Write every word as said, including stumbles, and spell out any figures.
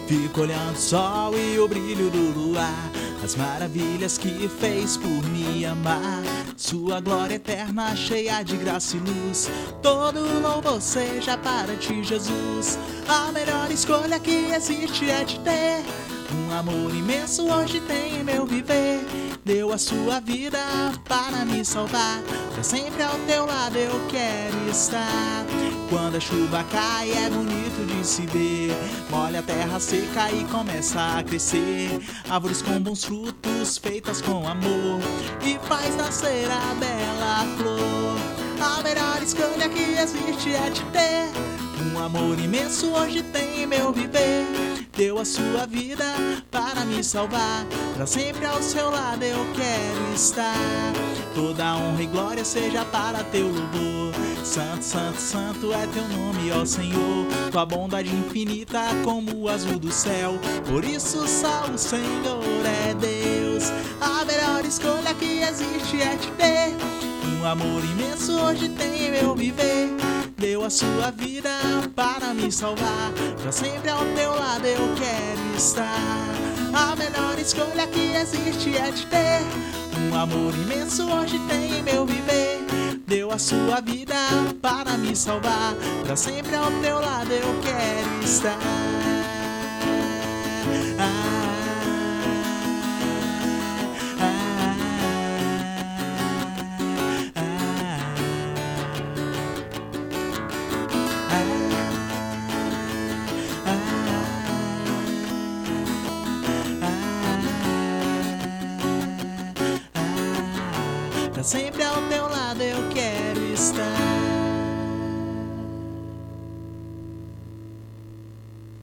Fico olhando o sol e o brilho do luar, as maravilhas que fez por me amar. Sua glória eterna, cheia de graça e luz, todo louvor seja para ti, Jesus. A melhor escolha que existe é te ter, um amor imenso hoje tem em meu viver. Deu a sua vida para me salvar, pra sempre ao teu lado eu quero estar. Quando a chuva cai é bonito de se ver, molha a terra seca e começa a crescer. Árvores com bons frutos, feitas com amor, e faz nascer a bela flor. A melhor escolha que existe é te ter, um amor imenso hoje tem em meu viver. Deu a sua vida para me salvar, pra sempre ao seu lado eu quero estar. Toda honra e glória seja para teu louvor, santo, santo, santo é teu nome, ó Senhor. Tua bondade infinita como o azul do céu, por isso só o Senhor é Deus. A melhor escolha que existe é te ter, um amor imenso hoje tem em meu viver. Deu a sua vida para me salvar, pra sempre ao teu lado eu quero estar. A melhor escolha que existe é te ter, um amor imenso hoje tem em meu viver. Deu a sua vida para me salvar, pra sempre ao teu lado eu quero estar. Pra sempre ao teu lado eu quero estar.